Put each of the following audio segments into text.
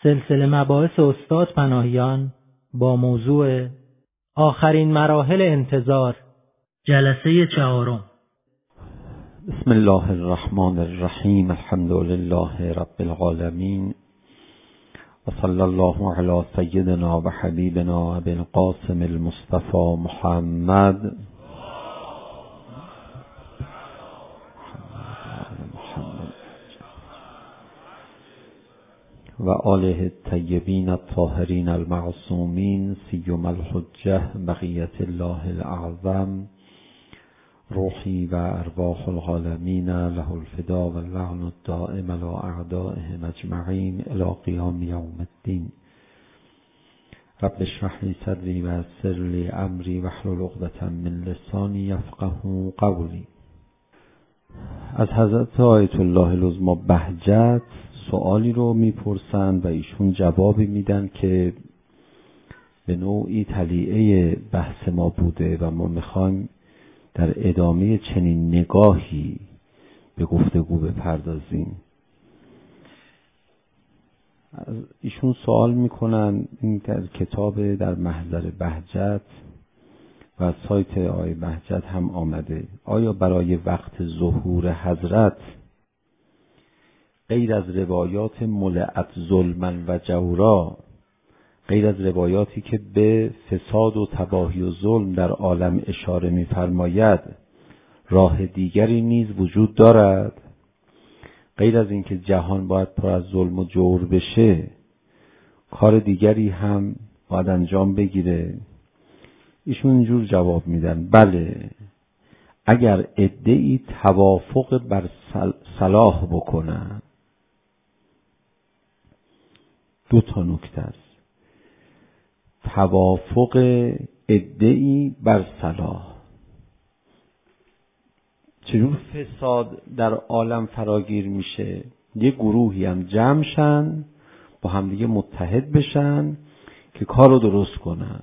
سلسله مباحث استاد پناهیان با موضوع آخرین مراحل انتظار، جلسه 4. بسم الله الرحمن الرحیم. الحمد لله رب العالمین و صلی الله علی سیدنا و حبیبنا ابی القاسم المصطفى محمد و آله الطیبین الطاهرین المعصومین سیما الحجة بقیة الله الاعظم روحی و ارواح العالمین له الفدا و اللعن الدائم علی اعدائهم اجمعین الی قیام یوم الدین. رب اشرح لی صدری و یسر لی امری واحلل عقدة من لسانی یفقهوا قولی. از حضرت آیت الله العظمی بهجت سوالی رو میپرسند و ایشون جوابی میدن که به نوعی تلیعه بحث ما بوده و ما میخوایم در ادامه چنین نگاهی به گفتگو بپردازیم. از ایشون سوال میکنن، این در کتاب در محضر بهجت و سایت آقای بهجت هم آمده، آیا برای وقت ظهور حضرت غیر از روایات ملعت ظلما و جورا، غیر از روایاتی که به فساد و تباهی و ظلم در عالم اشاره می‌فرماید، راه دیگری نیز وجود دارد؟ غیر از اینکه جهان باید پر از ظلم و جور بشه، کار دیگری هم باید انجام بگیره؟ ایشون اینجور جواب میدن: بله، اگر عده‌ای توافق بر صلاح بکنن. 2 نکته است: توافق عده‌ای بر صلاح. چجور فساد در عالم فراگیر میشه؟ یه گروهی هم جمع شن، با همدیگه متحد بشن که کار رو درست کنن.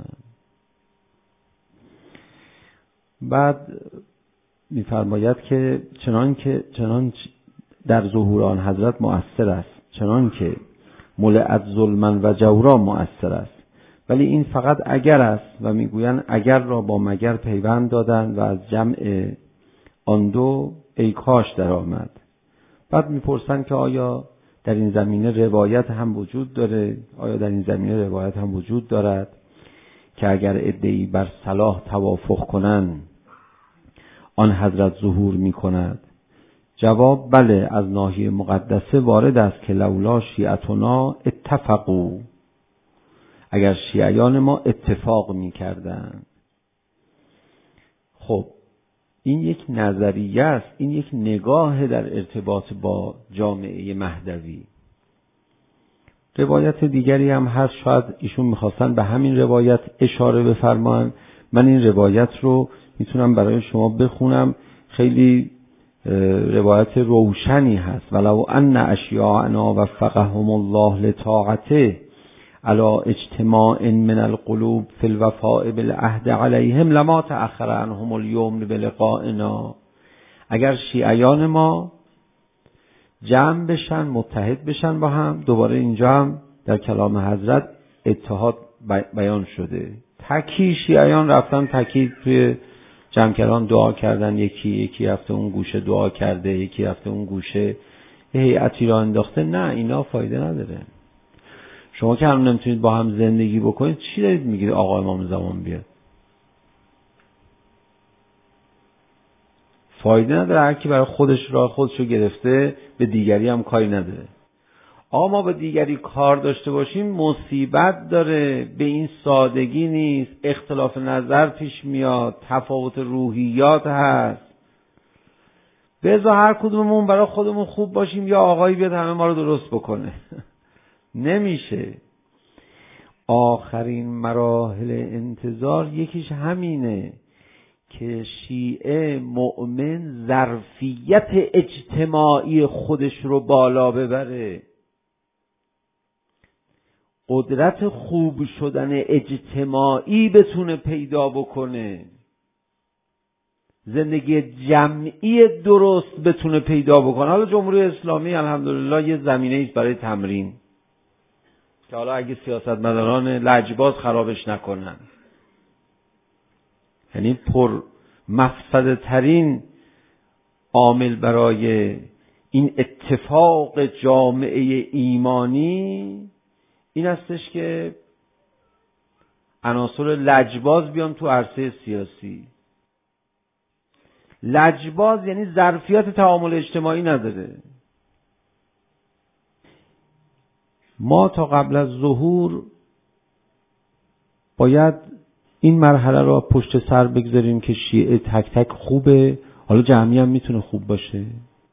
بعد می‌فرماید که چنان در ظهور آن حضرت مؤثر است، چنان که ملعت ظلما و جورا مؤثر است، ولی این فقط اگر است و میگویند اگر را با مگر پیوند دادند و از جمع آن دو ای کاش در آمد. بعد میپرسند که آیا در این زمینه روایت هم وجود داره؟ آیا در این زمینه روایت هم وجود دارد که اگر عده‌ای بر صلاح توافق کنند آن حضرت ظهور میکند؟ جواب: بله، از ناحیه مقدسه وارد است که لولا شیعتنا اتفقوا، اگر شیعیان ما اتفاق میکردند. خب این یک نظریه است، این یک نگاه در ارتباط با جامعه مهدوی. روایت دیگری هم هست، شاید ایشون میخواستن به همین روایت اشاره بفرمایند. من این روایت رو میتونم برای شما بخونم، خیلی روایت روشنی هست: ولو ان اشیاءنا وفقهم الله لطاعته علی اجتماع من القلوب فی الوفاء بالعهد علیهم لما تأخر عنهم اليوم بلقائنا. اگر شیعیان ما جمع بشن، متحد بشن با هم، دوباره اینجا هم در کلام حضرت اتحاد بیان شده. تکی شیعیان رفتن تکی توی جمع کردن دعا کردن، یکی رفته اون گوشه دعا کرده، یکی رفته اون گوشه هیئتی را انداخته. نه، اینا فایده نداره. شما که هم نمیتونید با هم زندگی بکنید، چی دارید میگید آقا امام زمان بیاد؟ فایده نداره. هر کی برای خودش راه خودشو گرفته، به دیگری هم کاری نداره. آقا ما به دیگری کار داشته باشیم مصیبت داره، به این سادگی نیست، اختلاف نظر پیش میاد، تفاوت روحیات هست. بذار هر کدوممون برای خودمون خوب باشیم، یا آقایی بیاد همه ما رو درست بکنه. نمیشه. آخرین مراحل انتظار یکیش همینه که شیعه مؤمن ظرفیت اجتماعی خودش رو بالا ببره، قدرت خوب شدن اجتماعی بتونه پیدا بکنه، زندگی جمعی درست بتونه پیدا بکنه. حالا جمهوری اسلامی الحمدلله یه زمینه ایست برای تمرین. که حالا اگه سیاستمداران لجباز خرابش نکنن، یعنی پر مفسده ترین عامل برای این اتفاق جامعه ایمانی این هستش که عناصر لجباز بیان تو عرصه سیاسی. لجباز یعنی ظرفیت تعامل اجتماعی نداره. ما تا قبل از ظهور باید این مرحله را پشت سر بگذاریم که شیعه تک تک خوبه، حالا جمعی هم میتونه خوب باشه.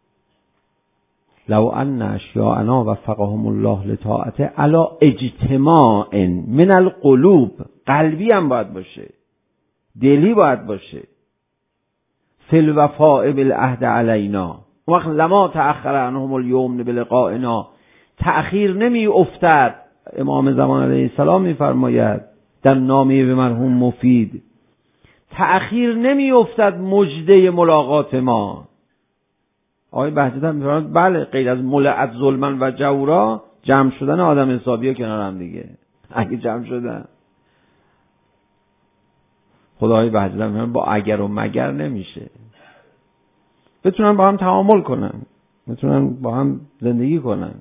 لو ان اشیاءنا وفقهم الله لطاعته علی اجتماع من القلوب، قلبی هم باید باشه، دلی باید باشه. فی الوفاء بالعهد علینا وقت لما تأخر عنهم اليوم بلقائنا، تأخیر نمی افتد. امام زمان علیه السلام میفرماید در نامه به مرحوم مفید، تأخیر نمی افتد مژده ملاقات ما. آقای بهجت هم میفرماید بله، غیر از ملعت ظلمن و جورا، جمع شدن آدم حسابی ها کنار هم دیگه، اگه جمع شدن. خدای بهجت هم میفرماید با اگر و مگر نمیشه، بتونن با هم تعامل کنن، بتونن با هم زندگی کنن.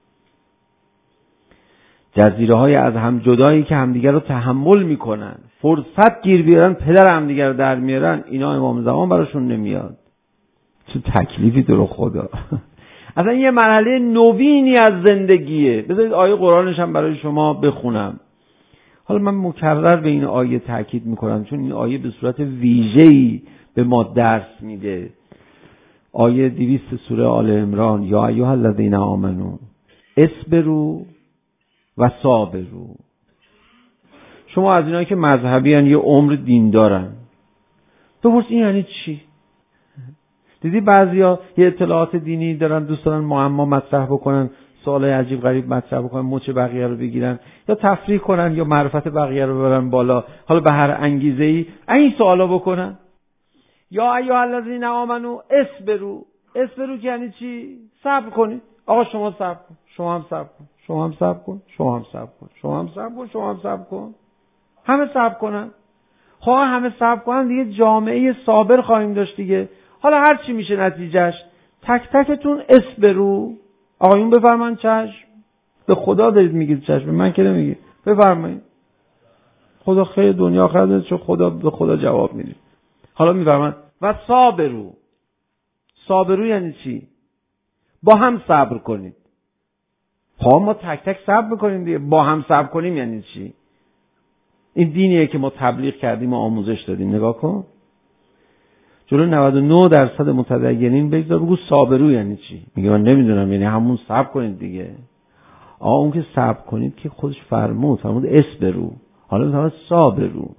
جزیره های از هم جدایی که همدیگر رو تحمل میکنن، فرصت گیر بیارن پدر همدیگر رو در میارن، اینا امام زمان براشون نمیاد. چه تکلیفی تو رو خدا. اصلا یه مرحله نوینی از زندگیه. بذارید آیه قرآنش هم برای شما بخونم. حالا من مکرر به این آیه تاکید میکنم چون این آیه به صورت ویژه‌ای به ما درس میده. آیه 200 سوره آل عمران، یا ایها الذین آمنو اصبروا و صابروا. شما از اینایی که مذهبی هن، یه عمر دین دارن، بپرس این یعنی چی؟ دیدی بعضیا یه اطلاعات دینی دارن، دوست دارن معما مطرح بکنن، سوالای عجیب غریب مطرح بکنن، مچ بقیه رو بگیرن یا تفریح کنن یا معرفت بقیه رو ببرن بالا، حالا به هر انگیزه‌ای این سوالا بکنن. یا ایها الذین آمنو اصبروا. اصبروا یعنی چی؟ صبر کنید. آقا شما صبر کن، شما هم صبر کن، شما هم صبر کن، شما هم صبر کن، شما هم صبر کن، شما هم صبر کن. همه صبر کنن. خواه همه صبر کنن دیگه جامعه صابر خواهیم داشت دیگه. حالا هر چی میشه نتیجهش، تک تکتون اصبروا. آقایون بفرمایید چشم. به خدا دارید میگید چشم، به من که نمیگید. بفرمایید. خدا خیر دنیا آخرت، چون خدا به خدا جواب میده. حالا میفرمایید و صابروا. صابروا یعنی چی؟ با هم صبر کنید. خب ما تک تک صبر میکنیم دیگه، با هم صبر کنیم یعنی چی؟ این دینیه که ما تبلیغ کردیم و آموزش دادیم. نگاه کن جلو 99% متدینین بگذار بگو صابرو یعنی چی؟ میگه من نمیدونم، یعنی همون صبر کنید دیگه. اون که صبر کنید که خودش فرمود اصبرو. حالا میگه صابرو.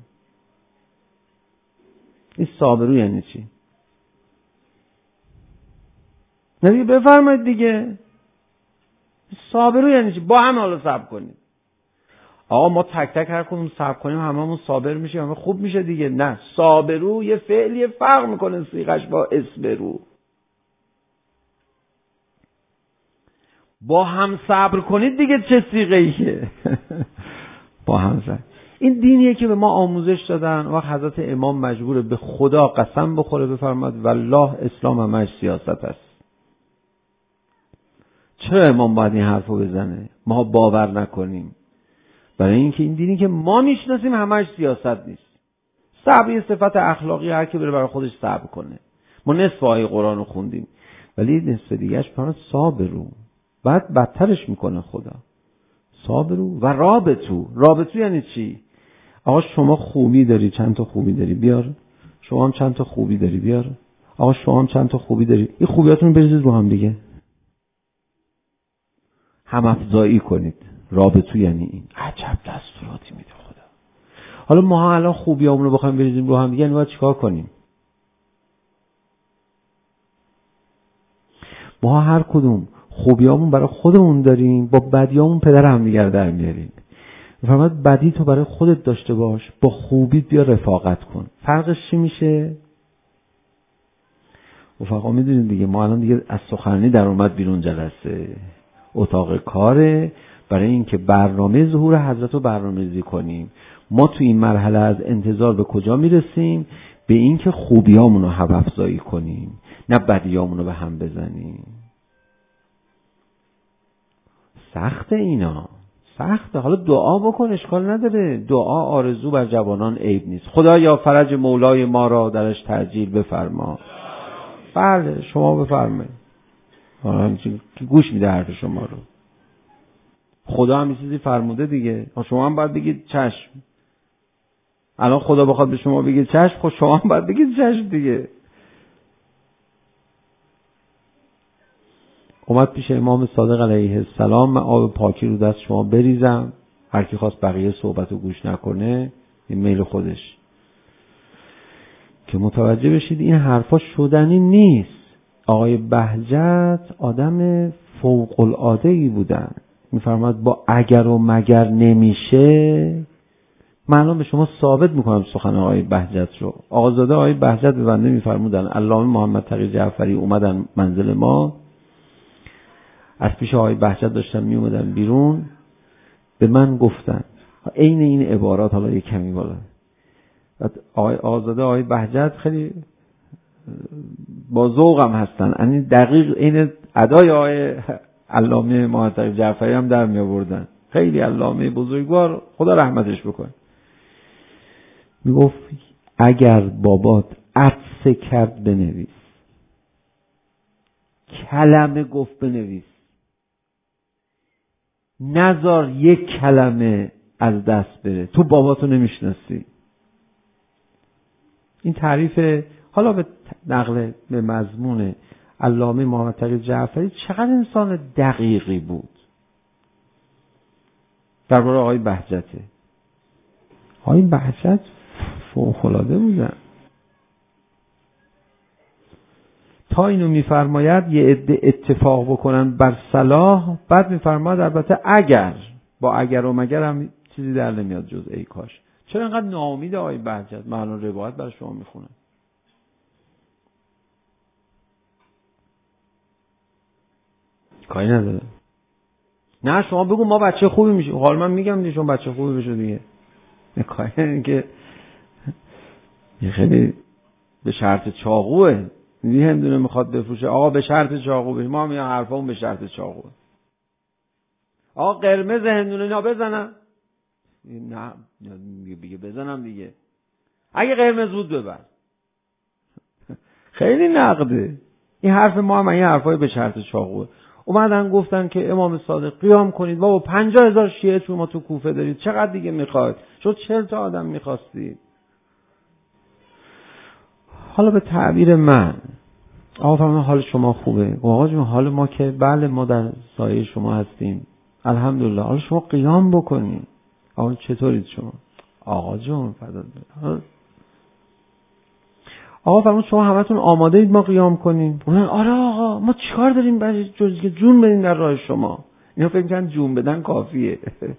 این صابرو یعنی چی؟ نبی بفرمایید دیگه. صابرو یعنی چی؟ با هم حالا صبر کنید. آقا ما تک تک هر کدوم صبر کنیم هممون صابر میشیم، همه خوب میشه دیگه. نه، صابرو یه فعلی فرق میکنه صیغش با اصبرو. با هم صبر کنید دیگه چه صیغه ایه؟ با هم صبر. این دینیه که به ما آموزش دادن. وقت حضرت امام مجبوره به خدا قسم بخوره بفرماد والله اسلام همش سیاست است. چرا امام باید این حرفو بزنه؟ ما باور نکنیم. برای اینکه این دینی که ما میشناسیم همش سیاست نیست. صبر یه صفت اخلاقی، هر کی بره برای خودش صبر کنه. ما نصف آیه قرآن رو خوندیم ولی نصف دیگهش برای صابرو. بعد بدترش میکنه خدا. صابرو و رابطو. رابطو یعنی چی؟ آقا شما خوبی داری، چند تا خوبی داری بیار. شما هم چند تا خوبی داری بیار. آقا شما هم چند تا خوبی داری، این خوبیاتون بریزید رو هم دیگه، هم افزایی کنید. رابطو یعنی این. عجب دستوراتی میده خدا. حالا ما الان خوبیامون رو بخوایم بریزیم رو هم دیگه، یعنی باید چیکار کنیم؟ ما هر کدوم خوبیامون برای خودمون داریم، با بدیامون پدر هم دیگر در میاریم. فرمود بدی تو برای خودت داشته باش، با خوبیت بیا رفاقت کن. فرقش چی میشه؟ رفقا میدونید دیگه، ما الان دیگه از سخنرانی در اومد بیرون جلسه اتاق کاره، برای اینکه برنامه ظهور حضرت رو برنامه‌ریزی کنیم. ما تو این مرحله از انتظار به کجا میرسیم؟ به اینکه خوبیامون رو هم افزایی کنیم، نه بدیامون رو به هم بزنیم. سخته اینا، سخته. حالا دعا بکن، اشکال نداره. دعا آرزو بر جوانان عیب نیست. خدایا فرج مولای ما را درش تعجیل بفرما. بله شما بفرمایید. گوش میده حرف شما رو. خدا هم چیزی فرموده دیگه، شما هم باید بگید چشم. الان خدا بخواد به شما بگید چشم، خب شما هم باید بگید چشم دیگه. اومد پیش امام صادق علیه السلام، من آب پاکی رو دست شما بریزم، هر کی خواست بقیه صحبت رو گوش نکنه، این میل خودش. که متوجه بشید این حرفا شدنی نیست. آقای بهجت آدم فوق العاده‌ای بودن. میفرماد با اگر و مگر نمیشه. من الان به شما ثابت میکنم سخن آقای بهجت رو. آقازاده آقای بهجت به بنده میفرمودن علامه محمد تقی جعفری اومدن منزل ما، از پیش آقای بهجت داشتن میومدن بیرون، به من گفتن عین این عبارات، حالا یک کمی بالا. آقای آقازاده آقای بهجت خیلی با ذوق هم هستن، یعنی دقیق این ادای آقای علامه محمد تقی جعفری هم در می آوردن. خیلی علامه بزرگوار، خدا رحمتش بکنه. میگفت اگر بابات عطسه کرد بنویس، کلمه گفت بنویس، نذار یک کلمه از دست بره. تو باباتو نمیشناسی. این تعریف حالا به نقل به مضمون علامه محمد تقی جعفری چقدر انسان دقیقی بود درباره آقای بهجته. آقای بهجت فوق‌العاده بودن. تا اینو میفرماید یه عده اتفاق بکنن بر صلاح، بعد میفرماید البته اگر، با اگر و مگر هم چیزی در نمیاد جز ای کاش. چرا اینقدر ناامید آقای بهجت؟ من الان روایت برای شما میخونم. کاری نداره. نه شما بگو ما بچه خوبی میشیم. حالا من میگم دیگه شما بچه خوبی بشو دیگه. کاری این که خیلی به شرط چاقوه. دیگه هندونه میخواد بفروشه آقا به شرط چاقو بشه. ما میگم حرفامون به شرط چاقوه. آقا قرمز هندونه اینا بزنم. نه بگه بزنم دیگه. اگه قرمز بود ببر. خیلی نقده. این حرف ما هم این حرفای به شرط چاقوه. اومدن گفتن که امام صادق قیام کنید بابا 50,000 شیعه تو ما تو کوفه دارید، چقدر دیگه میخواید؟ شد 40 تا آدم میخواستید. حالا به تعبیر من آقا فرمان حال شما خوبه. آقا جون حال ما که بله ما در سایه شما هستیم الحمدلله. حالا شما قیام بکنید. آقا چطورید شما؟ آقا جون فدات بشه. آقا فرمان شما همتون آماده اید ما قیام کنیم؟ آره آقا ما چیکار داریم برای جز که جون بدیم در راه شما؟ اینا فکر می‌کنن جون بدن کافیه.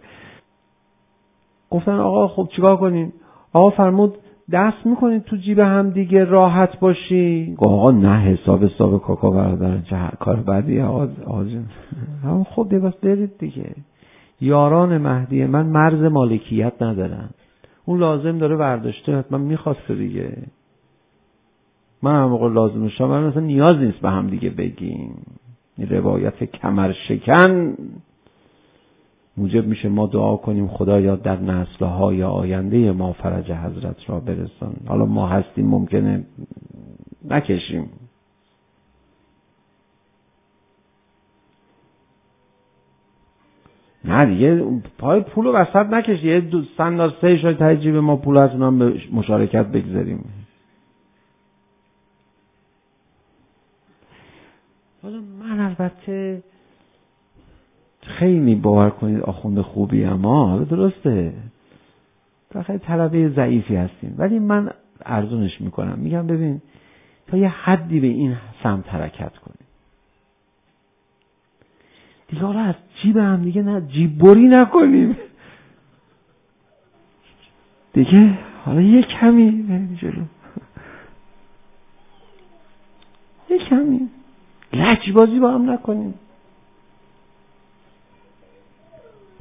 گفتن آقا خب چیکار کنیم؟ آقا فرمود دست میکنید تو جیب هم دیگه راحت باشی. آقا نه حساب کاکا برادر کار بعدی آقا جون. خب دیگه بس برید دیگه. یاران مهدی من مرز مالکیت ندارن. اون لازم داره برداشته حتما میخواسته دیگه. من هم موقع لازم شما من مثلا نیاز نیست به هم دیگه بگیم. این روایت کمر شکن موجب میشه ما دعا کنیم خدایا در نسل‌های آینده ما فرج حضرت را برسان. حالا ما هستیم ممکنه نکشیم. نه دیگه پای پول رو وسط نکشی. یه سندار 3 شای تجیب ما پول از اونم به مشارکت بگذاریم. حالا من البته خیلی باور کنید آخوند خوبی اما درسته خیلی طلبه ضعیفی هستیم، ولی من ارزونش میکنم. میگم ببین تا یه حدی به این سمت حرکت کنیم دیگه. حالا از جیب هم دیگه نه جیب بری نکنیم دیگه. حالا یه کمی بریم جلو، یه کمی لجبازی با هم نکنیم.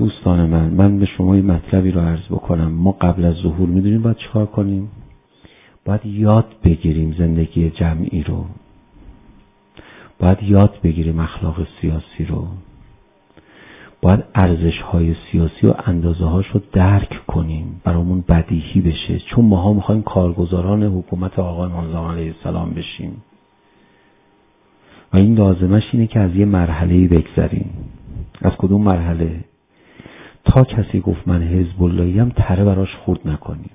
دوستان من به شما یه مطلبی رو عرض بکنم. ما قبل از ظهور میدونیم باید چیکار کنیم؟ باید یاد بگیریم زندگی جمعی رو، باید یاد بگیریم اخلاق سیاسی رو، باید ارزش‌های سیاسی و اندازه‌هاش رو درک کنیم، برامون بدیهی بشه، چون ماها می‌خوایم کارگزاران حکومت آقای امام زمان علیه السلام بشیم و این لازمش اینه که از یه مرحله‌ای بگذریم. از کدوم مرحله؟ تا کسی گفت من حزب اللهیم تره براش خورد نکنیم.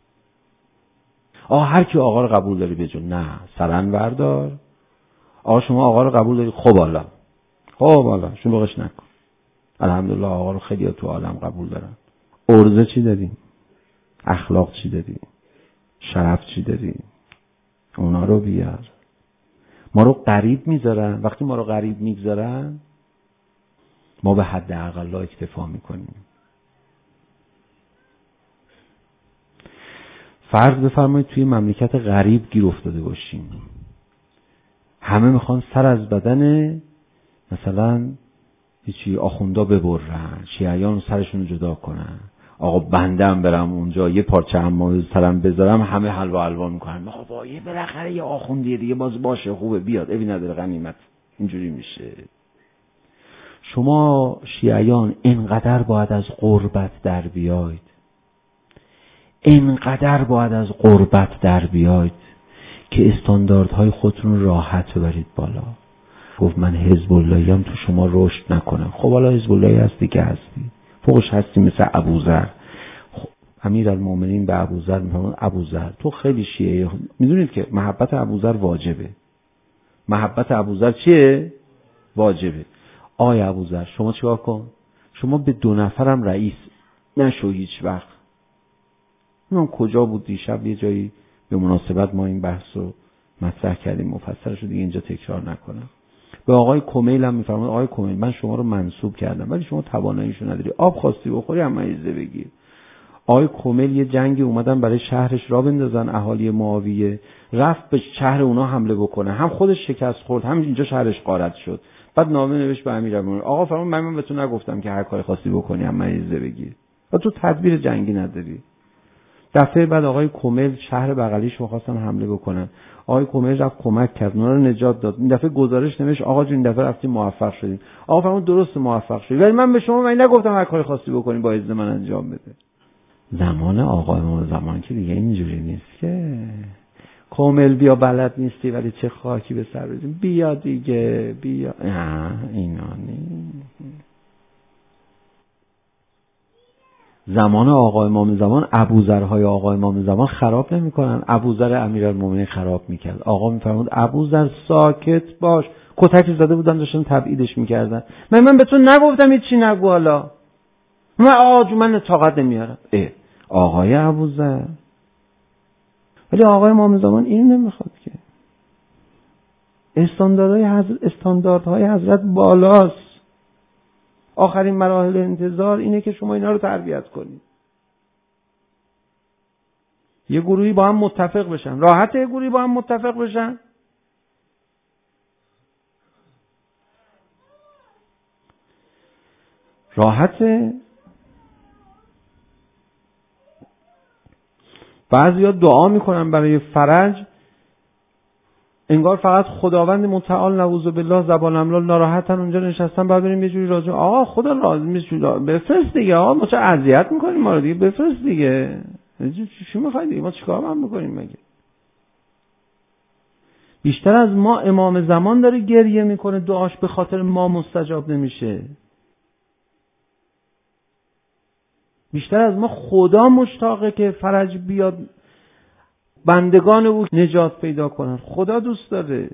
هر کی آقا رو قبول داری بجو، نه سرن بردار. شما آقا رو قبول داری، خب حالا شلوغش نکن. الحمدلله آقا رو خیلی تو عالم قبول دارن. عرضه چی داریم؟ اخلاق چی داریم؟ شرف چی داریم؟ اونا رو بیار. ما رو غریب میذارن. وقتی ما رو غریب میگذارن ما به حد اقلا اکتفا میکنیم. فرض بفرمایید توی مملکت غریب گیر افتاده باشیم، همه میخوان سر از بدن مثلا هیچی آخوندا ببرن، شیعیان سرشون رو جدا کنن. آقا بندم برم اونجا یه پارچه عمامه سرم بذارم، همه حلوا حلوا میکنن. آقا یه بالاخره یه آخوندیه دیگه باز باشه، خوبه بیاد، ابی نداره غنیمت. اینجوری میشه. شما شیعیان اینقدر باید از غربت در بیاید، اینقدر باید از غربت در بیاید که استانداردهای خودتون راحت ببرید بالا. گفت من حزب اللهیم تو شما رشد نکنم. خب حالا حزب اللهی هستی که هستی، فوقش هستی مثل ابوذر. خب امیرالمومنین به ابوذر میفرمود ابوذر تو خیلی شیعه. میدونید که محبت ابوذر واجبه. محبت ابوذر چیه؟ واجبه. آی ابوذر شما چیکار کن؟ شما به 2 نفرم رئیس نشو هیچ وقت. من کجا بود دیشب یه جایی به مناسبت ما این بحث رو مطرح کردیم، مفصلش رو دیگه اینجا تکرار نکنم. به آقای کمیل هم میفرماد آقای کمیل من شما رو منصوب کردم ولی شما تواناییشو نداری، آب خواستی بخوری هم مریضه بگیر. آقای کمیل یه جنگی اومدن برای شهرش را بندازن، اهالی معاویه رفت به شهر اونا حمله بکنه، هم خودش شکست خورد هم اینجا شهرش غارت شد. بعد نامه نوشت به امیرالمومنین آقا فرمان من به تو نگفتم که هر کاری خواستی بکنی هم مریضه بگیر و تو تدبیر جنگی نداری. دفعه بعد آقای کمیل شهر بغلیش می‌خواستن حمله بکنن، آقای کمیل رفت کمک کرد، اونا رو نجات داد. این دفعه گزارش نوشت آقا جون این دفعه رفتیم موفق شدیم. آقا فرمود درست موفق شدید ولی من به شما من نگفتم هر کاری خواستی بکنی با اجازه من انجام بده. زمان آقا امام زمان که دیگه اینجوری نیست که کمیل بیا بلد نیستی ولی چه خاکی به سر بزنیم، بیا دیگه بیا. اینا نیست. زمان آقا امام زمان ابوذرهای آقا امام زمان خراب نمی‌کنن، ابوذر امیرالمومنین خراب می‌کرد. آقا می‌فرمود ابوذر ساکت باش. کتک زده بودن داشتن تبعیدش می‌کردن. من به تو نگفتم هیچی نگو حالا. من طاقت نمیارم. آقای ابوذر. ولی آقا امام زمان این نمیخواد که. استانداردهای حضرت بالاست. آخرین مراحل انتظار اینه که شما اینا رو تربیت کنید. یه گروهی با هم متفق بشن. راحته یه گروهی با هم متفق بشن؟ راحته؟ بعضیا دعا میکنن برای فرج، انگار فقط خداوند متعال نعوذ بالله زبان املال ناراحتن اونجا نشستن. بعد بریم یه جوری راضی آقا خدا راضی میشه بفرست دیگه. آقا ما چه اذیت میکنیم ما رو دیگه، بفرست دیگه. چی میخوای دیگه؟ ما چیکار هم میکنیم مگه؟ بیشتر از ما امام زمان داره گریه میکنه، دعاش به خاطر ما مستجاب نمیشه. بیشتر از ما خدا مشتاقه که فرج بیاد، بندگان او نجات پیدا کنن. خدا دوست داره.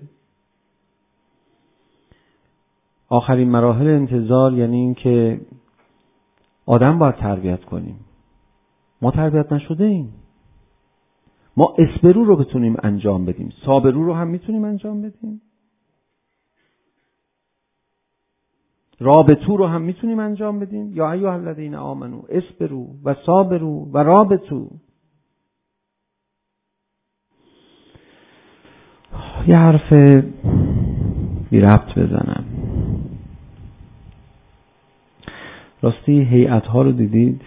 آخرین مراحل انتظار یعنی این که آدم باید تربیت کنیم. ما تربیت نشده ایم. ما اصبرو رو بتونیم انجام بدیم، صابرو رو هم میتونیم انجام بدیم، رابطو رو هم میتونیم انجام بدیم. یا ایها الذین آمنو اصبروا و صابروا و رابطوا. یه حرف بی ربط بزنم. راستی هیئت ها رو دیدید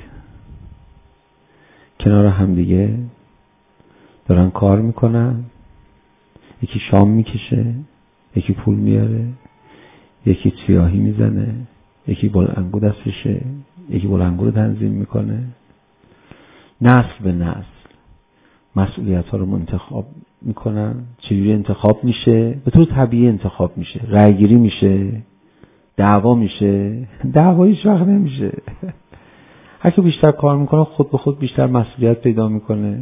کنار هم دیگه دارن کار میکنن، یکی شام میکشه، یکی پول میاره، یکی سیاهی میزنه، یکی بلندگو دستشه، یکی بلندگو رو تنظیم میکنه. نسل به نسل مسئولیت ها رو انتخاب میکنن. چجوری انتخاب میشه؟ به طور طبیعی انتخاب میشه، رأی گیری میشه، دعوا میشه. دعوا هیچ وقت نمیشه. هر کی بیشتر کار میکنه خود به خود بیشتر مسئولیت پیدا میکنه.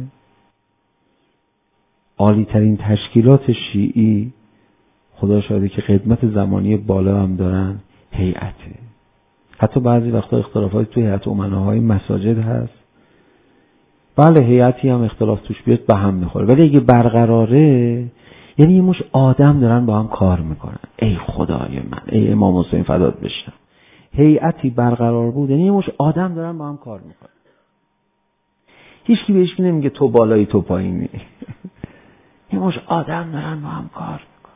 عالی ترین تشکیلات شیعی، خدا شاهده که خدمت زمانی بالا هم دارن، هیئته. حتی بعضی وقتا اختلافات توی هیئت امناهای مساجد هست. بله هیئتی هم اختلاف توش بیاد به هم میخوره، ولی اگه برقراره یعنی یه مش آدم دارن با هم کار میکنن. ای خدای من، ای امام حسین فدات بشم، هیئتی برقرار بود یعنی یه مش آدم دارن با هم کار میکنن. هیچکی بهش نمیگه تو بالایی تو پایینی. یه مش آدم دارن با هم کار میکنن.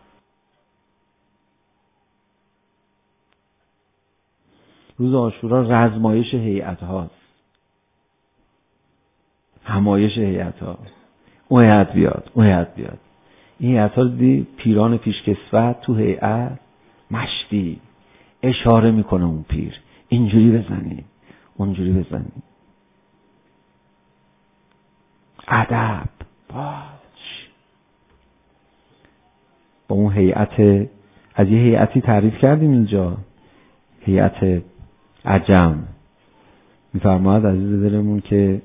روز عاشورا رزمایش هیئت هاست، همایش هیئت ها. اون هیئت بیاد، اون هیئت بیاد. این هیئت ها دی پیران پیشکسوت تو هیئت مشتی اشاره میکنه اون پیر اینجوری بزنی اونجوری بزنی. ادب باش. با اون هیئت، از یه هیئتی تعریف کردیم اینجا، هیئت عجم. میفرماید عزیز دلمون که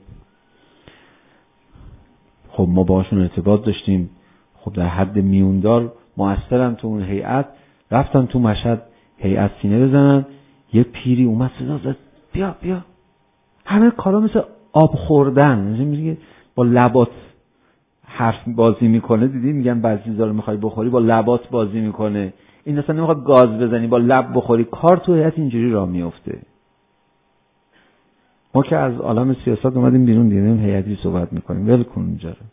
خب ما باشون ارتباط داشتیم، خب در حد میوندار مؤثرن تو اون هیئت، رفتن تو مشهد هیئت سینه بزنن، یه پیری اومد صدا زد بیا بیا. همه کارا مثل آب خوردن، میگه با لبات حرف بازی میکنه. دیدی میگن بعضی چیزا رو میخوای بخوری با لبات بازی میکنه. این اصلا نمیخواد گاز بزنی، با لب بخوری. کار تو هیئت اینجوری راه میفته. ما که از عالم سیاست اومدیم بیرون دیدیم هیئتی صحبت میکنیم، ول کن اونجا رو.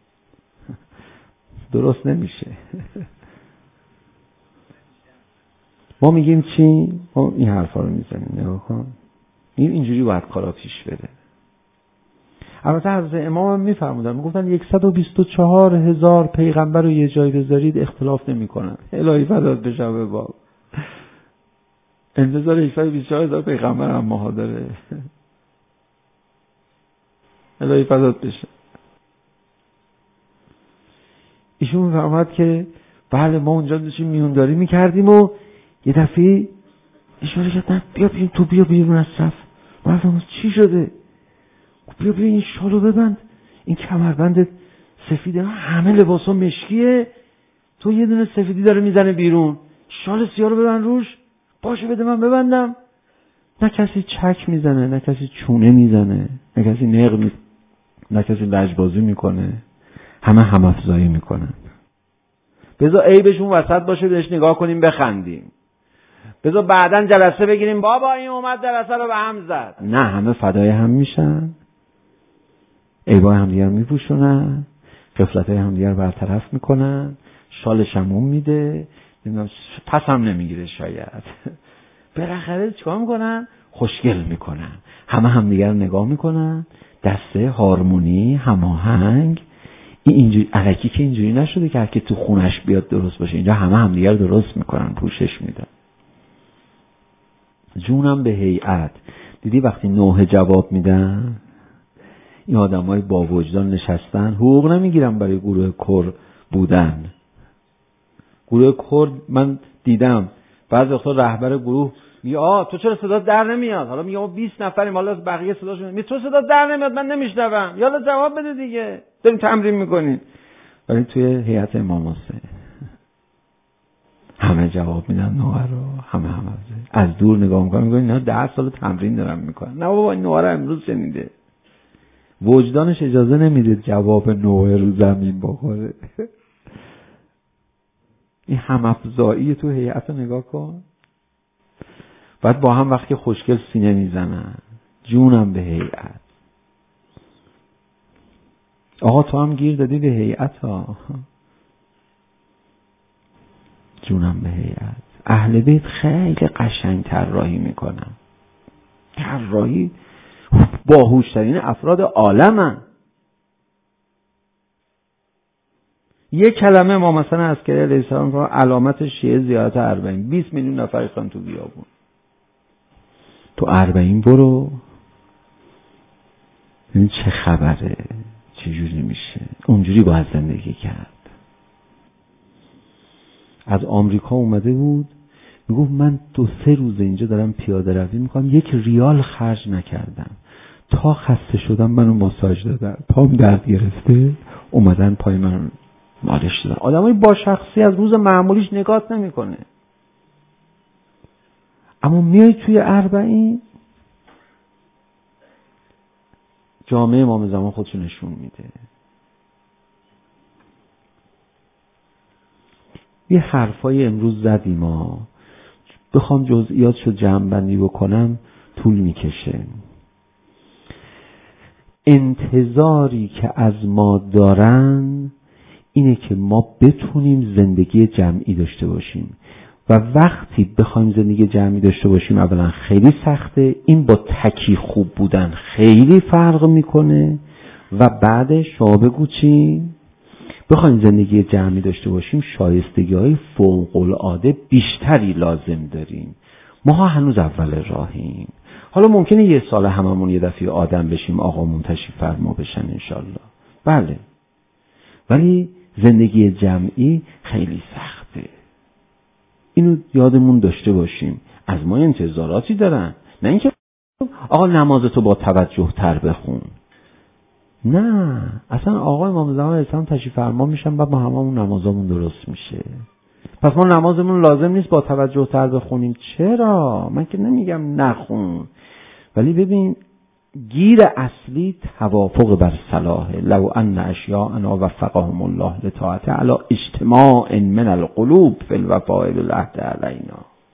درست نمیشه. ما میگیم چی؟ ما این حرفا رو میزنیم. نگاه کن، اینجوری باید کارا پیش بره. البته حضرت امام هم میفرمودن، میگفتن 124,000 پیغمبر رو یه جای بذارید اختلاف نمیکنن. الهی فدات بشم به باب. انتظار 124,000 پیغمبر هم ماها داره. الهی فدات بشه. ایشون میفرماد که بله ما اونجا داشتیم میونداری میکردیم و یه دفعه اشاره کردن بیا تو بیا بیرون از صف. من چی شده؟ بیا این شالو ببند، این کمربند سفیده، همه لباسا مشکیه، تو یه دونه سفیدی داره میزنه بیرون، شال سیاه رو ببند روش. باشه بده من ببندم. نه کسی چک میزنه، نه کسی چونه میزنه، نه کسی نق نه کسی لجبازی میکنه. همه همافزایی میکنن. بذار عیبشون وسط باشه بهش نگاه کنیم بخندیم. بذار بعدن جلسه بگیریم بابا این اومد جلسه رو به هم زد. نه، همه فدای هم میشن، عیبای هم دیگر میپوشونن، غفلتای هم دیگر برطرف میکنن، شال شموم میده، نمیدونم پس هم نمیگیره شاید. بالاخره چیکار میکنن؟ خوشگل میکنن. همه هم دیگر نگاه میکنن، دسته هارمونی هماهنگ. اینجوری الکی که اینجوری نشده که هر کی تو خونش بیاد درست باشه. اینجا همه هم دیگر درست میکنن، پوشش میدن. جونم به هیئت. دیدی وقتی نوحه جواب میدن این آدمای با وجدان نشستن، حقوق نمیگیرن برای گروه کر بودن. گروه کر من دیدم بعضی وقتا رهبر گروه میگه تو چرا صدا در نمیاد؟ حالا میگه ما 20 نفریم، حالا بقیه صداشون میگه تو صدا در نمیاد من نمیشنوم. یالا جواب بده دیگه، داریم تمرین میکنیم. ولی توی هیئت امام حسین همه جواب میدن نوحه رو، همه از دور نگاه میکنن، میگن اینا 10 سال تمرین دارن میکنن. نه بابا این نوحه رو امروز شنیده. وجدانش اجازه نمیده جواب نوحه رو زمین بخوره. این همافزایی تو هیئت رو نگاه کن. بعد با هم وقتی خوشگل سینه میزنن. جونم به هیئت. آقا تو هم گیر دادی به هیئت ها. جونم به هیئت. اهل بیت خیلی قشنگ طراحی میکنن، طراحی باهوشترین افراد عالمن. یک کلمه ما مثلا عسکری علیه السلام رو علامت شیعه زیارت اربعین، 20 میلیون نفر ریختن تو بیابون. تو اربعین برو ببین چه خبره، چه جوری میشه. اونجوری باید زندگی کرد. از آمریکا اومده بود میگفت من 2-3 روز اینجا دارم پیاده روی میکنم، 1 ریال خرج نکردم، تا خسته شدم منو ماساژ دادن، پام درد گرفته اومدن پای من مالش دادن. آدمای با شخصی از روز معمولیش نگات نمیکنه. اما میای توی اربعین جامعه امام زمان خودشو نشون میده. یه حرفای امروز زدیم ما، بخوام جزئیاتشو جمع بندی بکنم طول میکشه. انتظاری که از ما دارن اینه که ما بتونیم زندگی جمعی داشته باشیم و وقتی بخوایم زندگی جمعی داشته باشیم اولا خیلی سخته، این با تکی خوب بودن خیلی فرق میکنه و بعدش شما بگو چی؟ بخوایم زندگی جمعی داشته باشیم شایستگی‌های فوق‌العاده بیشتری لازم داریم. ما هنوز اول راهیم. حالا ممکنه 1 سال هممون یه دفعه آدم بشیم، آقامون تشریف فرما بشن انشالله، بله، ولی زندگی جمعی خیلی سخته. اینو یادمون داشته باشیم. از ما انتظاراتی دارن، نه اینکه آقا نمازتو با توجه تر بخون. نه، اصلا آقای امام زمان علیه السلام تشریف فرما میشن بعد ما هممون نمازمون درست میشه. پس ما نمازمون لازم نیست با توجه تر بخونیم. چرا؟ من که نمیگم نخون، ولی ببین گیر اصلی توافق بر صلاح. لو ان اشیاءنا وفقهم الله لطاعته علی اجتماع من القلوب فی الوفاء بالعهد علینا.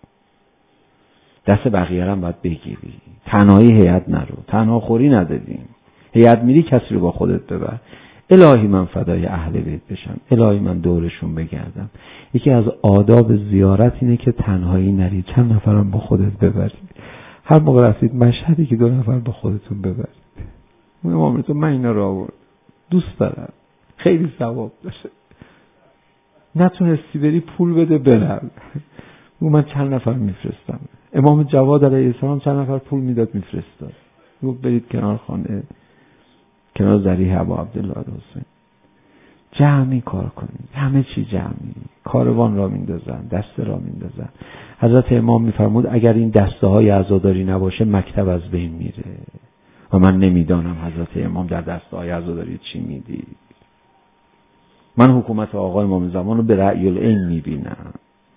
دست بقیه هم باید بگیری. تنهایی هیئت نرو، تنها خوری ندادیم. هیئت میری کسی رو با خودت ببر. الهی من فدای اهل بیت بشم، الهی من دورشون بگردم. یکی از آداب زیارت اینه که تنهایی نری، چند نفرم با خودت ببرید. هر موقع رفتید مشهدی که 2 نفر با خودتون ببرید. امامتون من اینا رو آورد، دوست دارم، خیلی ثواب داره. نتونستی بری پول بده برم، من چند نفر میفرستم. امام جواد علیه السلام چند نفر پول میداد میفرستاد، گفت برید کنار خانه، کنار ذریح ابو عبدالله حسین، جمعی کار کنید، همه چی جمعی، کاروان را میندازن، دسته را میندازن. حضرت امام میفرمود اگر این دسته های عزاداری نباشه مکتب از بین میره. و من نمیدانم حضرت امام در دسته های عزاداری چی میدید. من حکومت آقای امام زمان رو به رأی العین میبینم،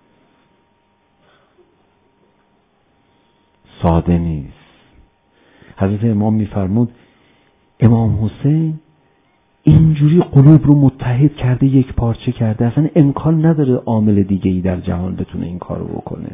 ساده نیست. حضرت امام میفرمود امام حسین اینجوری قلوب رو متحد کرده، یک پارچه کرده، اصلا امکان نداره عامل دیگه ای در جهان بتونه این کارو بکنه.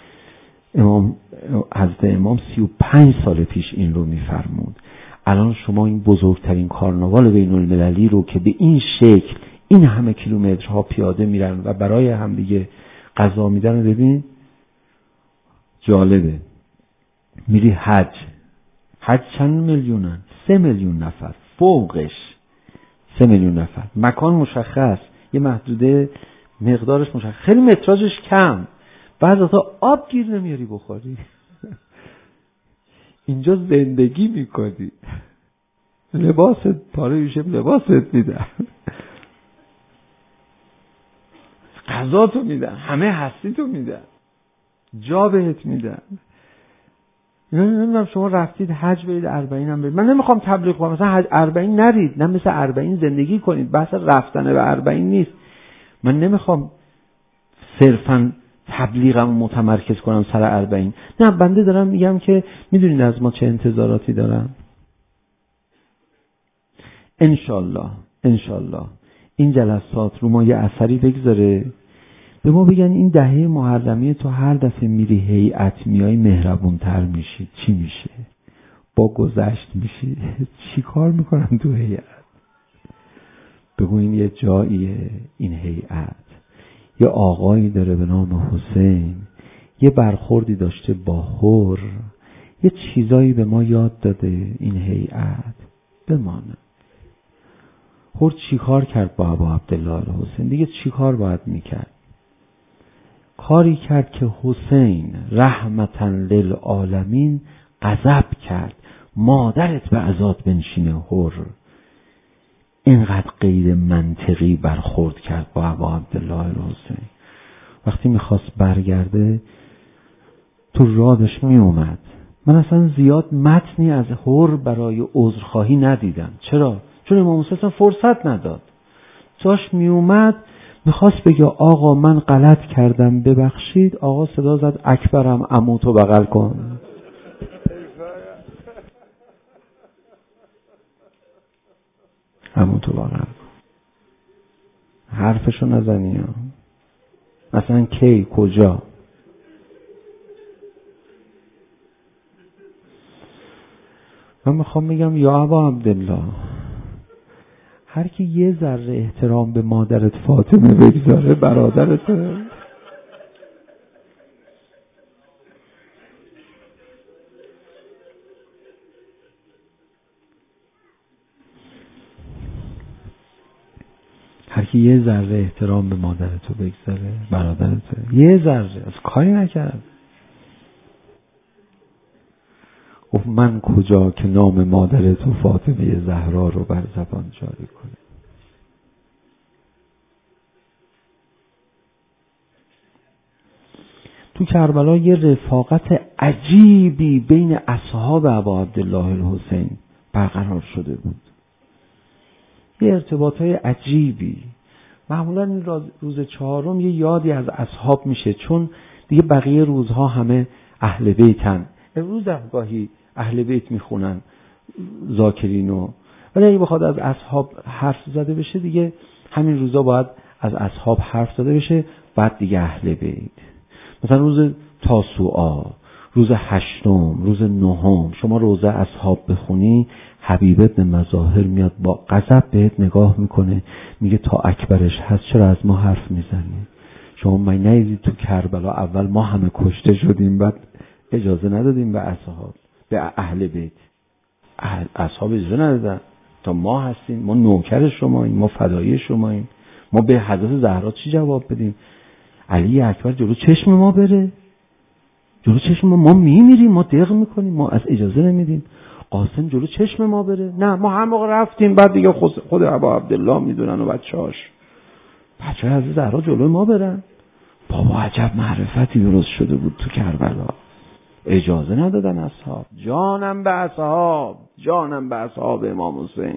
حضرت امام 35 سال پیش این رو میفرمود. الان شما این بزرگترین کارناوال بین المللی رو که به این شکل این همه کیلومترها پیاده میرن و برای هم دیگه غذا میدن، ببین جالبه. میری حج چند میلیونن؟ 3 میلیون نفر، فوقش 3 میلیون نفر، مکان مشخص، یه محدوده مقدارش مشخص، خیلی متراژش کم، بعضی وقتا آب گیر نمیاری بخوری. اینجا زندگی میکنی، لباست پاره میشه، لباست میدن، غذا تو میدن، همه هستی تو میدن، جا بهت میدن. نمیدونم شما رفتید حج برید 40 هم برید. من نمیخوام تبلیغ کنم مثلا حج 40 نرید، نه مثل 40 زندگی کنید. بحث رفتن به 40 نیست. من نمیخوام صرفا تبلیغم متمرکز کنم سر 40. نه، بنده دارم میگم که میدونید از ما چه انتظاراتی دارم. انشالله این جلسات رو ما یه اثری بگذاره، به ما بگن این دهه محرمیه تو هر دفعه میری هیئت میای مهربونتر میشی. چی میشه؟ با گذشت میشی. چی کار میکنن تو هیئت؟ بگو این یه جاییه، این هیئت یه آقایی داره به نام حسین، یه برخوردی داشته با حر، یه چیزایی به ما یاد داده این هیئت بمانه. هر چی کار کرد با ابا عبدالله الحسین؟ دیگه چی کار باید میکرد؟ کاری کرد که حسین رحمتاً للعالمین غضب کرد، مادرت به عزات بنشینه. هر اینقدر غیر منطقی برخورد کرد با ابا عبدالله الحسین. وقتی میخواست برگرده تو رادش میومد. من اصلا زیاد متنی از هر برای عذرخواهی ندیدم. چرا؟ چون امام حسین اصلا فرصت نداد. جاش میومد میخواست بگه آقا من غلط کردم ببخشید، آقا صدا زد اکبرم عموتو بغل کن. عموتو بغل کن. حرفشو نزنی ها. مثلا کی کجا؟ من میخوام بگم یا ابا عبدالله، هر کی یه ذره احترام به مادرت فاطمه بگذاره برادرته. هر کی یه ذره احترام به مادرتو بگذاره برادرته. یه ذره از کاری نکرد. گفت من کجا که نام مادرتو فاطمه زهرا رو بر زبان جاری کنه. تو کربلا یه رفاقت عجیبی بین اصحاب ابا عبدالله الحسین برقرار شده بود. یه ارتباطهای عجیبی. معمولا این روز چهارم یه یادی از اصحاب میشه، چون دیگه بقیه روزها همه اهل بیتن. امروز گاهی اهل بیت میخونن ذاکرینو، ولی اگه بخواد از اصحاب حرف زده بشه دیگه همین روزا باید از اصحاب حرف زده بشه، بعد دیگه اهل بیت. مثلا روز تاسوعا، روز هشتم، روز نهم شما روزه اصحاب بخونی، حبیب ابن مظاهر میاد با غضب بهت نگاه میکنه، میگه تا اکبرش هست چرا از ما حرف میزنی؟ شما من ندیدید تو کربلا اول ما همه کشته شدیم بعد اجازه ندادیم به اصحاب، به اهل بیت. اصحاب اجازه ندادن تا ما هستیم، ما نوکر شماییم، ما فدایی شماییم، ما به حضرت زهرا چی جواب بدیم؟ علی اکبر جلو چشم ما بره، جلو چشم ما میمیریم، ما دق میکنیم، ما از اجازه نمیدیم. قاسم جلو چشم ما بره، نه ما هم موقع رفتیم، بعد دیگه خود ابا عبدالله میدونن و بچه حضرت زهرا جلو ما برن. بابا عجب معرفتی درست شده بود تو کربلا. اجازه ندادن اصحاب. جانم به اصحاب، جانم به اصحاب امام حسین.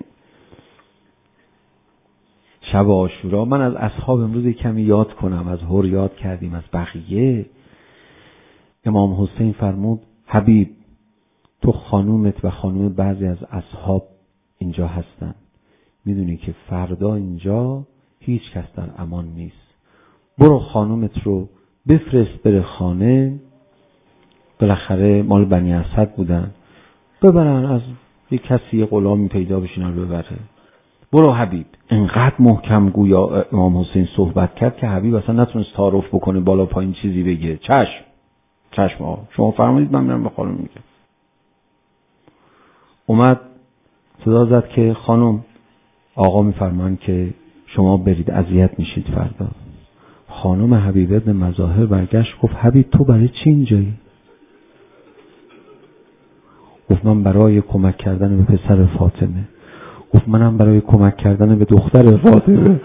شب عاشورا من از اصحاب امروز کمی یاد کنم. از هر یاد کردیم، از بقیه. امام حسین فرمود حبیب تو خانومت و خانوم بعضی از اصحاب اینجا هستن، میدونی که فردا اینجا هیچ کس در امان نیست. برو خانومت رو بفرست بره خانه، بالاخره مال بنی اسد بودن، ببرن از یک کسی یه غلامی پیدا بشینن ببره. برو حبیب. انقدر محکم گویا امام حسین صحبت کرد که حبیب اصلا نتونست تعارف بکنه، بالا پایین چیزی بگه. چشم آقا شما فرمودید من میرم به خانم میگم. اومد صدا زد که خانم آقا میفرمان که شما برید، اذیت میشید فردا. خانم حبیب ابن مظاهر برگشت گفت حبیب تو برای چی اینجایی؟ گفت من برای کمک کردن به پسر فاطمه. گفت منم برای کمک کردن به دختر فاطمه.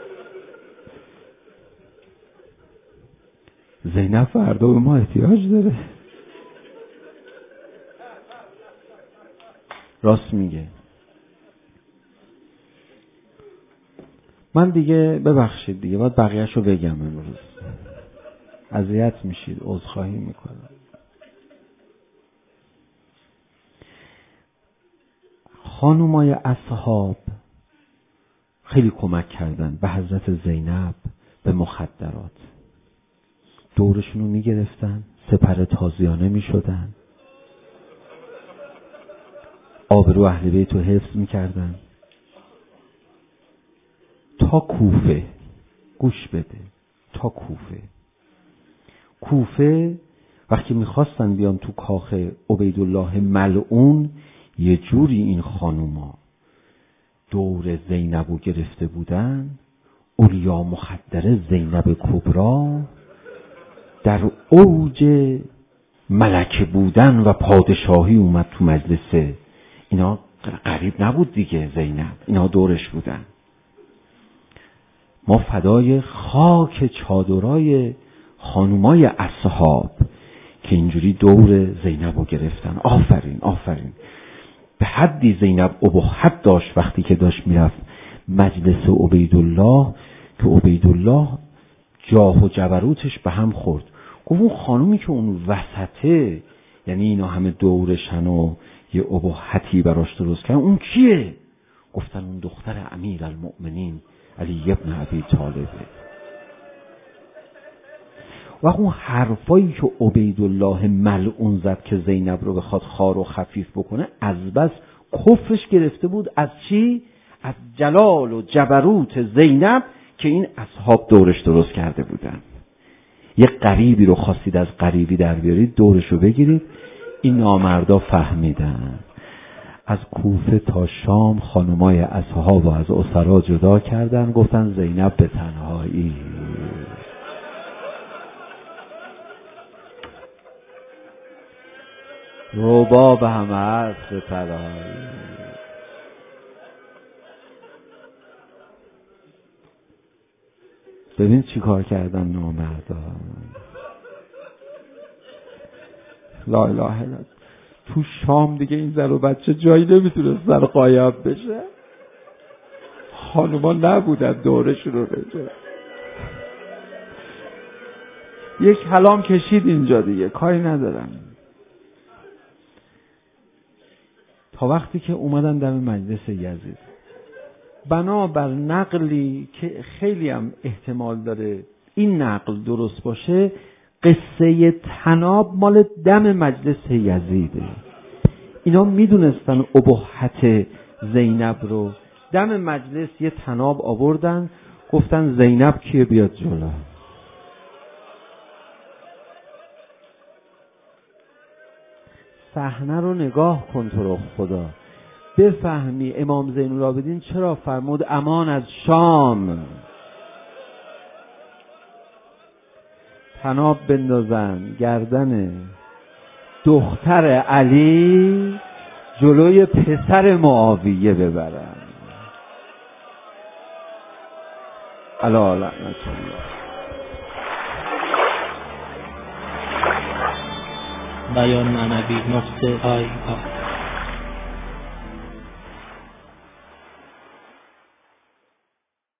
زینب فردا به ما احتیاج داره. راست میگه. من دیگه ببخشید دیگه باید بقیه‌شو بگم امروز. اذیت میشید، عذرخواهی میکنم. خانومای اصحاب خیلی کمک کردن به حضرت زینب، به مخدرات. دورشون رو میگرفتن، سپر تازیانه میشدن، آبرو اهل بیت رو حفظ میکردن تا کوفه. گوش بده، تا کوفه وقتی میخواستن بیان تو کاخ عبیدالله ملعون، یه جوری این خانوما دور زینبو گرفته بودن، اولیا مخدره زینب کبرا در اوج ملکه بودن و پادشاهی اومد تو مجلسه. اینا غریب نبود دیگه، زینب اینا دورش بودن. ما فدای خاک چادرای خانومای اصحاب که اینجوری دور زینب رو گرفتن. آفرین آفرین. به حدی زینب ابهت داشت وقتی که داشت میرفت مجلس عبیدالله که عبیدالله جاه و جبروتش به هم خورد. گفت اون خانومی که اون وسطه، یعنی اینا همه دورشن و یه ابهتی براش درست کردن، اون کیه؟ گفتن اون دختر امیرالمؤمنین علی ابن ابی طالبه. و اون حرفایی که عبیدالله ملعون زد که زینب رو بخواد خوار و خفیف بکنه، از بس کفرش گرفته بود از چی؟ از جلال و جبروت زینب که این اصحاب دورش درست کرده بودن. یه غریبی رو خواستید از غریبی در بیارید، دورش رو بگیرید. این نامردا فهمیدن. از کوفه تا شام خانمای اصحاب و از اسرا جدا کردن، گفتن زینب به تنهایی. رباب همه هست به تنهایی. ببین چی کار کردن نامردا. لا اله الا الله. تو شام دیگه این زن و بچه جایی نمیتونه سر قایب بشه. خانوما نبودن دورش رو بشه. یک کلام کشید اینجا دیگه، کاری ندارم. تا وقتی که اومدن دم مجلس یزید، بنابر نقلی که خیلی هم احتمال داره این نقل درست باشه، قصه طناب مال دم مجلس یزیده. اینا میدونستن ابهت زینب رو. دم مجلس یه طناب آوردن، گفتن زینب کیه بیاد جلو. صحنه رو نگاه کن تو رو خدا، بفهمی امام زین العابدین چرا فرمود امان از شام. طناب بندازن گردن دختر علی، جلوی پسر معاویه ببرن. الا لعنت الله. بیان معنوی نقطه های